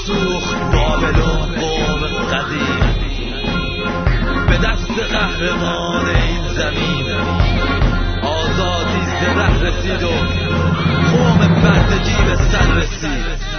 سوخت بابلون قوم قدیم به دست قهرمان این زمین آزادی زره رسید و قوم بردگی به سر رسید.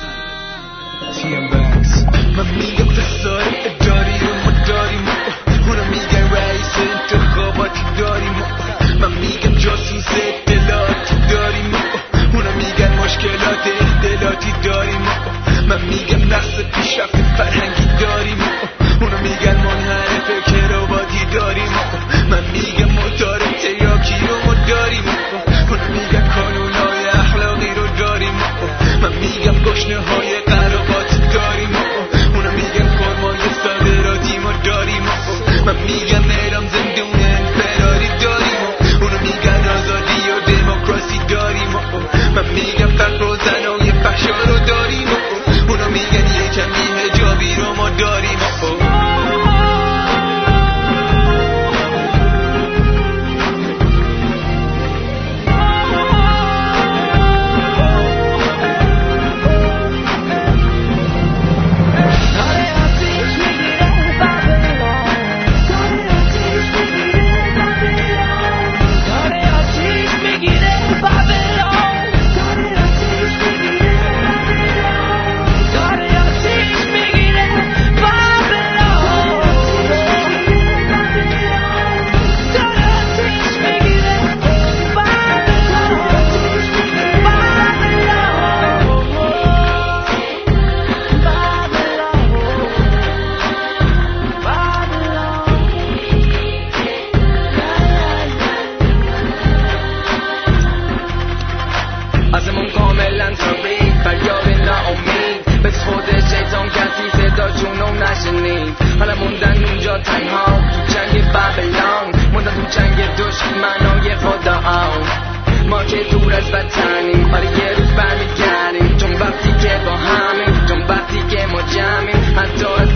من میگم فساد اداری رو ما داریم، اونا میگن رئیس انتخاباتی داریم، من میگم جاسوس اطلاعاتی داریم، اونا میگن مشکلات اطلاعاتی داریم، من میگم نقص پیشرفت فرهنگی داریم، اونا میگن منحرف کراواتی داریم، من میگم موتور تریاکی رو ما داریم، اونا میگن کانونای اخلاقی رو داریم، من میگم گشنه‌های قراقاتی داریم، اونا میگن فرمای صادراتی ما داریم، من میگم اعدام زندون انفرادی داریم، اونا میگن آزادی و دموکراسی داریم، من میگم فقر و زنای فحشا رو داریم، اونا میگن یه کمی حجابی رو ما داریم. آسمون کاملا تاریک، فریاد ناامید، به خود شیطان کسی صدا جونو نشنید. حالا موندن اونجا تنها تو جنگ بابلون، موندن تو جنگ دشمنای خدا. ما که دور از وطنیم، آره یه روز برمیگردیم، چون وقتی که با همیم، چون وقتی که ما جمعیم، حتی